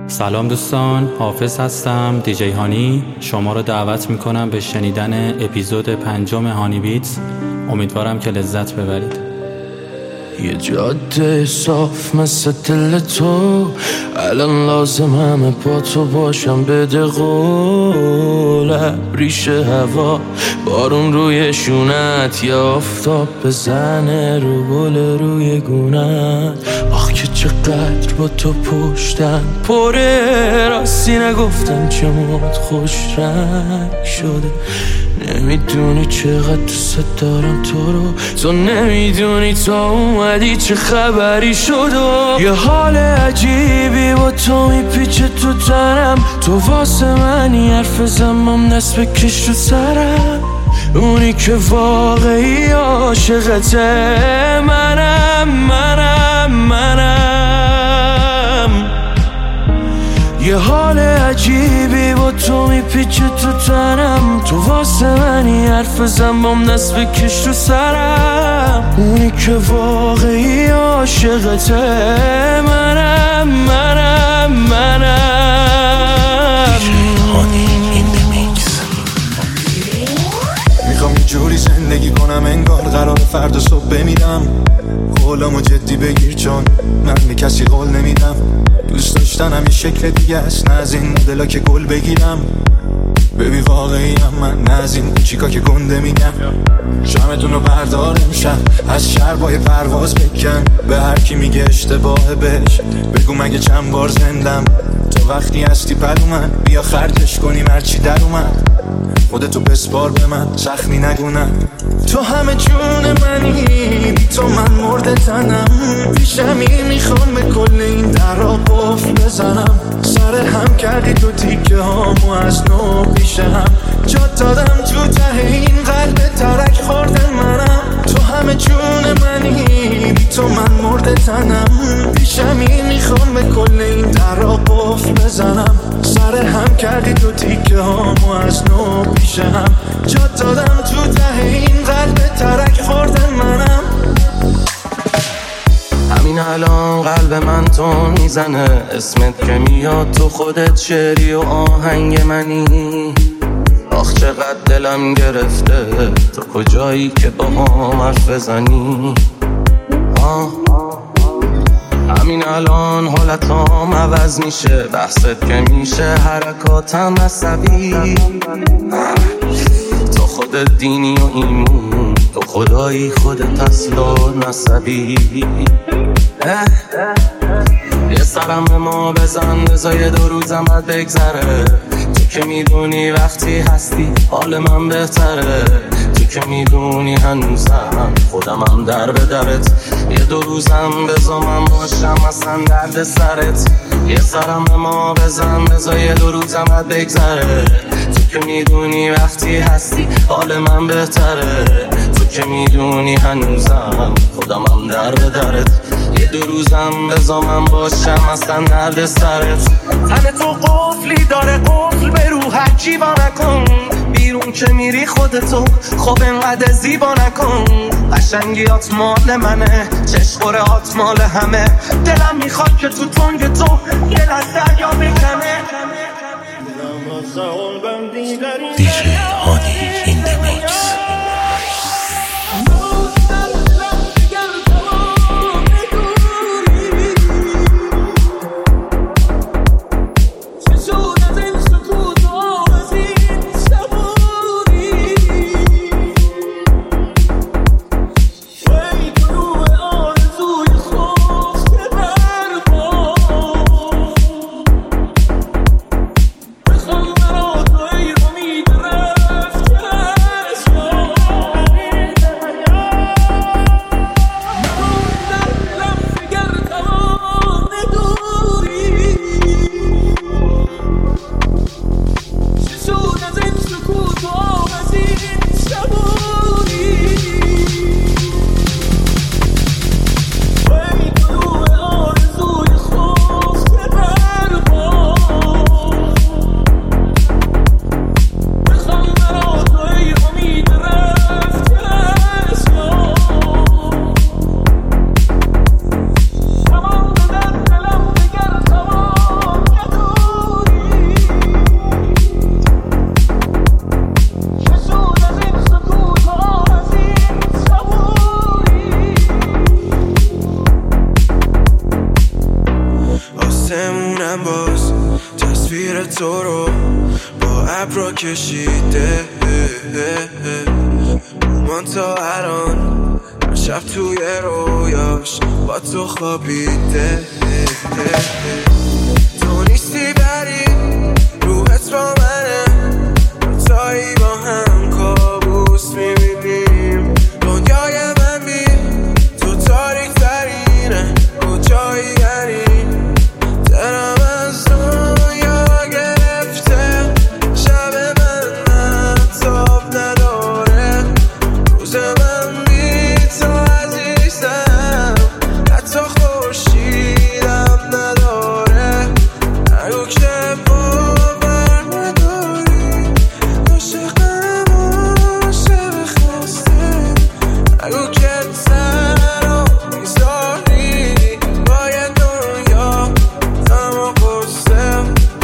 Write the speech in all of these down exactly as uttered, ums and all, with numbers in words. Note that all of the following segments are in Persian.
سلام دوستان، حافظ هستم، دیجی هانی. شما رو دعوت میکنم به شنیدن اپیزود پنجم هانی بیتس. امیدوارم که لذت ببرید. یه جاده صاف مثل دل تو، الان لازم همه با تو باشم. بده قول ریشه هوا، بارون روی شونت یا آفتاب بزنه رو گل روی گونت. آخ که چقدر با تو پشتم پره، راستی نگفتم چه موت خوش رنگ شده. نمیدونی چقدر دوست دارم تو رو، تو نمیدونی تا اومدی چه خبری شد. یه حال عجیبی با تو میپیچه تو تنم، تو واسه منی حرف زمام دست بکش رو سرم. اونی که واقعی عاشقته منم منم منم. یه حال عجیبی با تو میپیچه تو تنم، تو واسه منی حرف زنبام دست بکش رو سرم. اونی که واقعی عاشقته منم منم منم. میخوام یه جوری زندگی کنم انگار قرار فردا صبح بمیرم. قولمو جدی بگیر چون من به کسی قول نمیدم. دوست داشتنم یه شکل دیگه است، نه از این مدلا که گل بگیرم. ببین واقعیم من، نه از این چیکا که گنده میگم. شمتون رو بردار امشب، از شربای پرواز بکن. به هر کی میگه اشتباهه بهش بگو مگه چند بار زندم. تو وقتی هستی پلو من، بیا خرجش کنیم هرچی در اومد. خودتو بسپار به من، زخمی نگونم. تو همه جون منی، بی تو من مرده تنم. پیشمی میخوام به کل این درا قفل بزنم. سر هم کردی تو تیکه هامو از نو پیش هم جا دادم. تو ته این قلب ترک خورده منم. تو همه جون منی، بی تو من مرده تنم. پیشمی میخوام به کل این درا قفل بزنم. سر هم کردی تو تیکه هامو از نو پیش هم جا دادم. تو ته این قلب ترک خورده منم. همین الان قلب من تو میزنه، اسمت که میاد تو خودت شعری و آهنگ منی. آخ چقدر دلم گرفته، تو کجایی که با هم حرف بزنی. آه همین الان حالتام عوض میشه، بحثت که میشه حرکاتم عصبی. تو خودت دینی و ایمون، تو خدایی خودت اصل و نسبی. یه سرم به ما بزن، بزای دو روزم باید بگذره. تو که میدونی وقتی هستی حال من بهتره. تو که میدونی هنوزم خودم هم در به درت. یه دو روزم بزا من باشم اصلا درد سرت. یه سرم به ما بزن، بزای دو روزم باید بگذره. تو که میدونی وقتی هستی حال من بهتره. تو که میدونی هنوزم خودم هم در به درت. یه دو روزم بزا من باشم اصلا درد سرت. تن تو قفلی داره، قفل به رو هرچی با نکن. بیرون که میری خودتو خب انقدر زیبا نکن. قشنگیات مال منه، چشقورهات مال همه. دلم میخواد که تو تنگ تو یه لحظه دریا بکنه. دیجی هانی این دمیکس. Come on, تو رو با ابرا کشیده من تا الان هر شب توی رویاش با تو خوابیده تو نیستی بری روحت با منه تایی با هم کابوس میبینیم دنیای من بی تو تاریک ترینه کجایی یعنی دلم از دنیا گرفته شب من نتاب نداره روز من بی تو عزیزم حتی خورشیدم نداره نگو که باور نداری عاشقم عاشق خسته نگو که تنها میذاری باید دنیا تمام قصه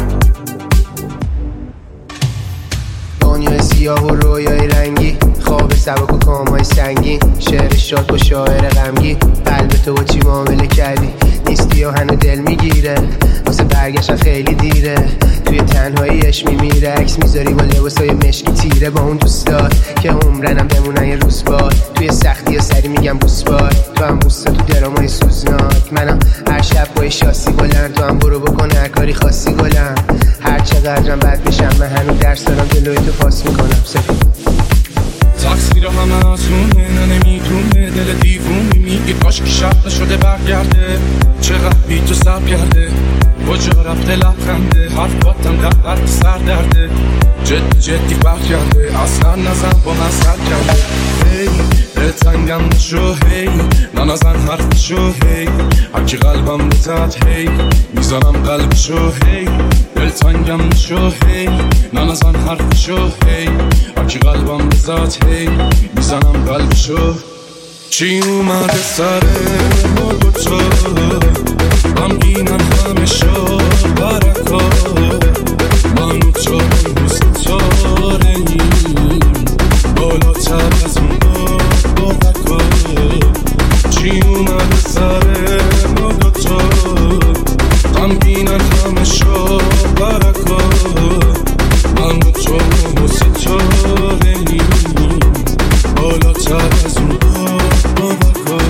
دنیای سیاه و رویای رنگی خواب سبک و کامای سنگین شعر شاد با شاعر غمگی قلب تو با چی معامله کردی نیستی و هنو دل میگیره واسه برگشتن خیلی دیره توی تنهاییش میمیره عکس میذاری با لباسای مشکی تیره با اون دوستات که عمرنم بمونن یه روز بار توی سختی و سری میگم بوس بار تو هم بوستا تو درامای سوزناک منم هر شب با شاسی بلند تو هم برو بکن هر کاری خاصی گلم هر چقدرم بد بشم من هنو درس دارم جلوی تو پاس میکنم سفید تقصیر همه ازونه نه نمیدونه دل دیوونی میگی کاش که شب نشده برگرده چقدر بی تو سب کرده کجا رفته لبخنده حرفاتم قبر سر درده جدی جدی برگرده اصلا نزن با من سر کرده هی دلتنگم نشو هی ننزن حرفشو هی هرکی قلبم بزد هی میزنم قلبشو هی دلتنگم نشو هی ننزن حرفشو هی هرکی قلبم بزد هی میزنم قلبشو چی اومده سر ما دوتا غمگینم همه شو برکا من و تو ستاره‌ایم بالاتر از اون بابکا چی اومده سر ما دوتا غمگینم همه شو برکا من و تو ستاره‌ایم بالاتر از اون بابکا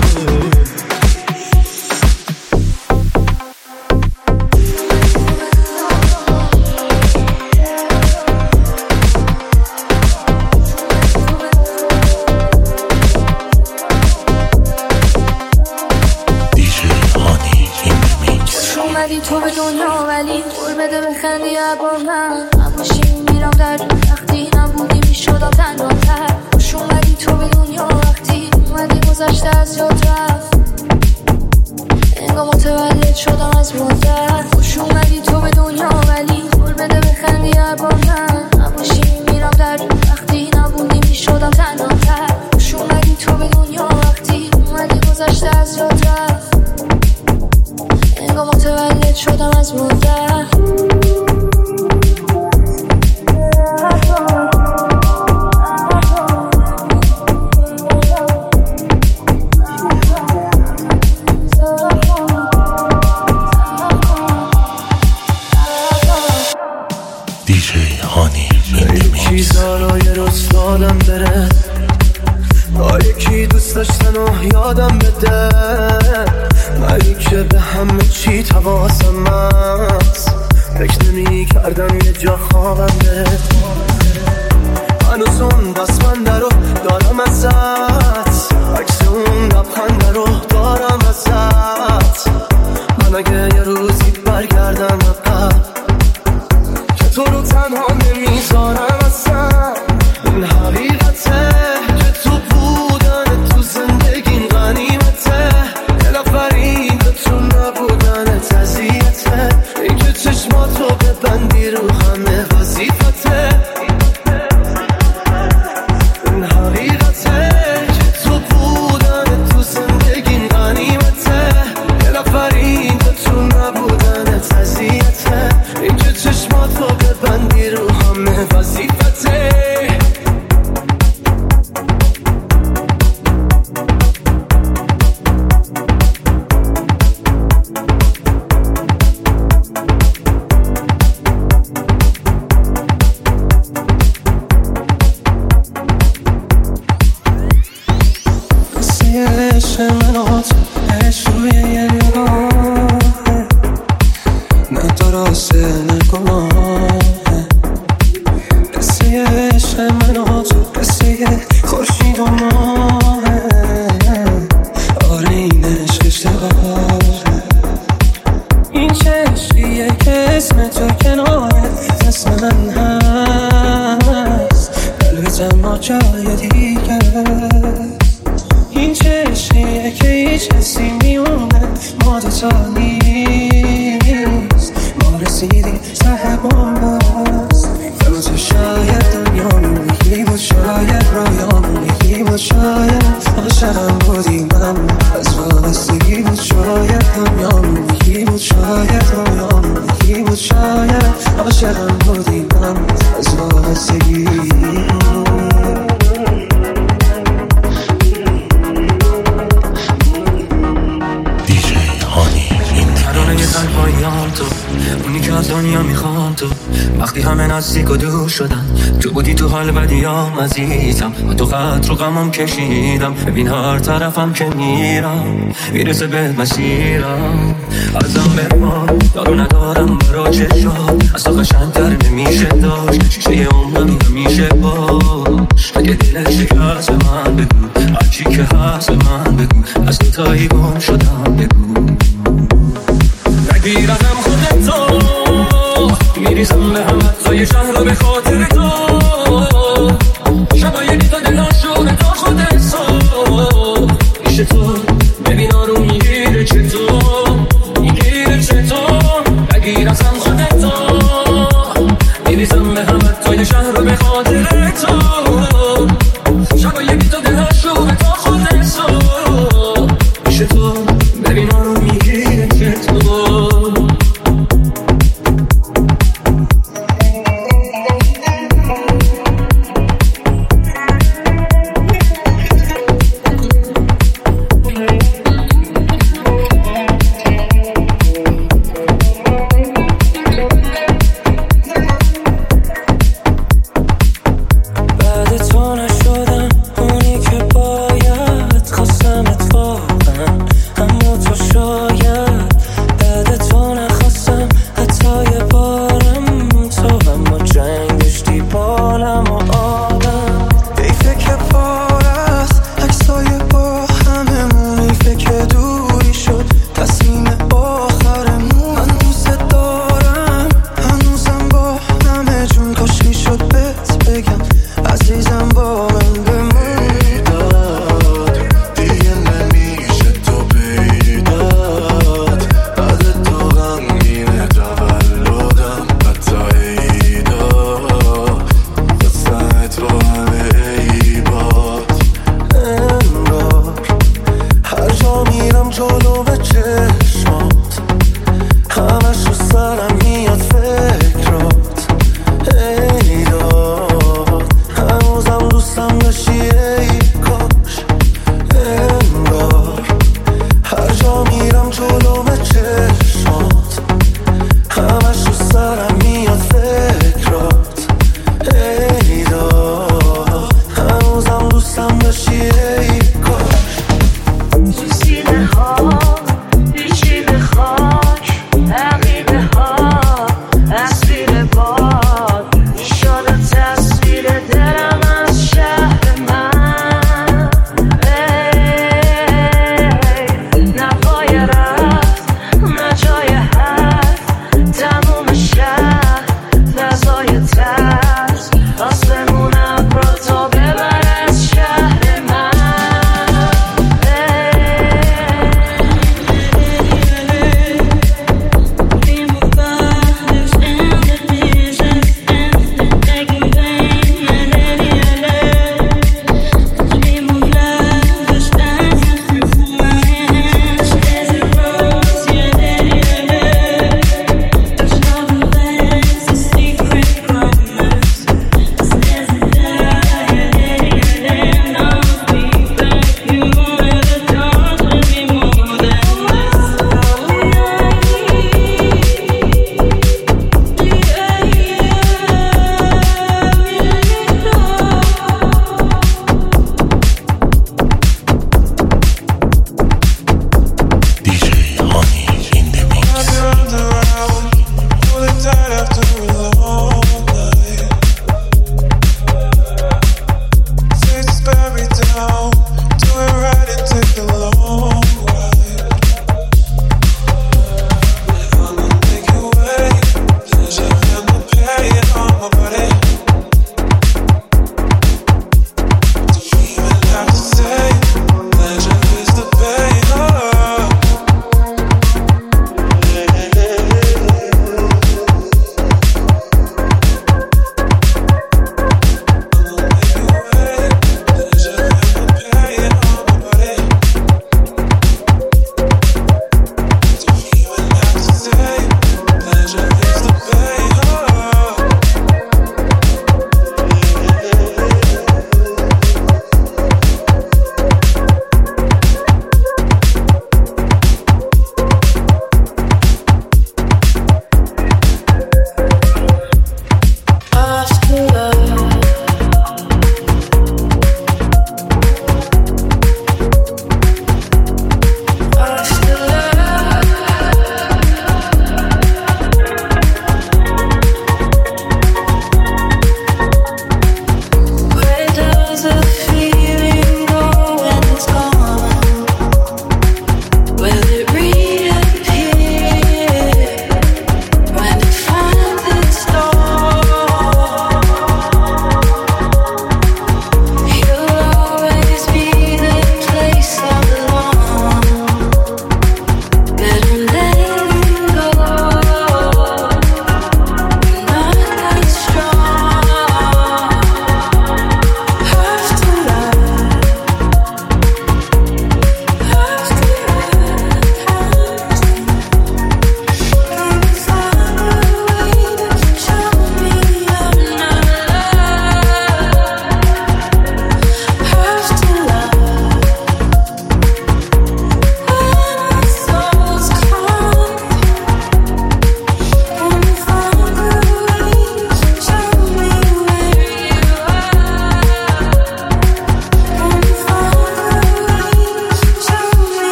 تو به دنیا ولی قول بده بخندی با من من باشیم میرم در وقتی نبودی میشدم تنهاتر خوش اومدی تو به دنیا وقتی اومدی گذشته از یاد رفت انگار متولد شدم از مادر خوش اومدی تو به دنیا ولی قول بده بخندی با من من باشیم میرم در وقتی نبودی میشدم تنهاتر خوش اومدی تو به دنیا وقتی اومدی گذشته از یاد رفت انگار متولد شدم از مادر دیجی هانی یکی زارای روز دادم بره با یکی دوست داشتن و یادم بده منی که به همه چی تواسم هست فکر نمی کردم یه جا خوابم بره هنوز اون بسمنده رو دارم ازت عکس اون لبخنده رو دارم ازت من اگه یه روزی برگردم عقب که تو رو تنها نمیذارم اصلا این حقیقته که تو بودن تو زندگیم غنیمته دلافرین به تو نبودن تزیته این که چشماتو ببندی رو همه وظیفته اسم تو کنارت اسم من هست، قلبت ما جای دیگه. این چه عشقیه که هیچ حسی میونه ما دوتا نیست، ما رسیدیم ته بامباست. من تو شاید دنیامون یکی بود، شاید رویامون یکی بود، شاید عاشقم بودی من از وابستگی بود، شاید دنیامون یکی بود، شاید رویامون یکی بود، شاید عاشقم بودی من از وابستگی. تنهاییام تو اونی که از دنیا میخوام، تو وقتی همه نزدیک و دور شدن تو بودی تو حال بدیام عزیزم، و تو خط رو غمم کشیدم. ببین هر طرفم که میرم میرسه به مسیرم. ازم بمان دارو ندارم برا چشات، از تو قشنگتر نمیشه داشت، شیشه عمرم همیشه باش. اگه دلت شکست به من بگو، هرچی که هست به من بگو، از تو تایی گم شدم بگو. نگیرم خودتو میریزم به همت توی شهر رو به خاطر